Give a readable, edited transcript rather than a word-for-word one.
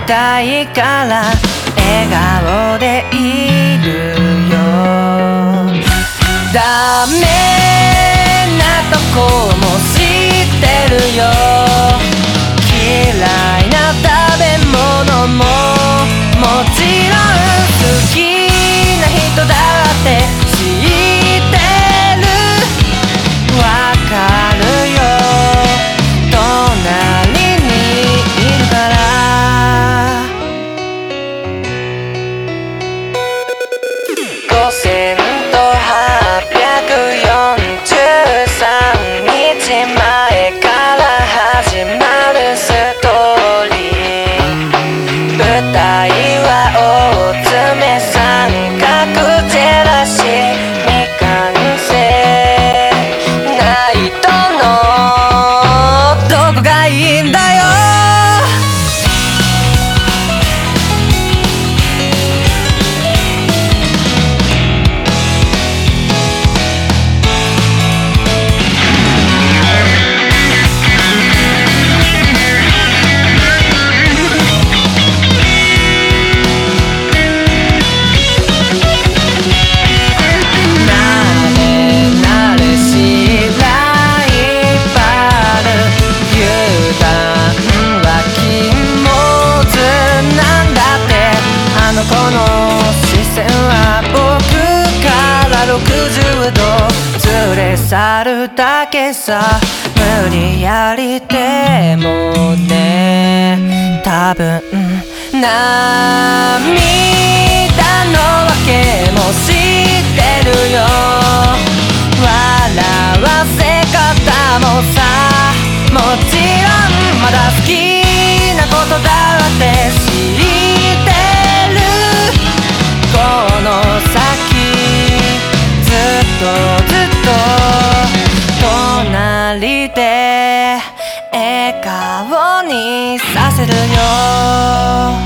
たいから笑顔でいるよ。ダメなとこも知ってるよ。嫌いな食べ物ももちろん好きな人だって知ってる。わかるよ、隣にいるから。5843日前から始まるストーリー。舞台は大詰め三角ジェラシー未完成。ナイトのどこがいいんだよ。この視線は僕から60度ずれ去るだけさ。無理やりでもね、多分涙の訳も知ってるよ。笑わせ方もさ、もちろんまだ好きなことだって知ってる。この先ずっとずっと隣で笑顔にさせるよ。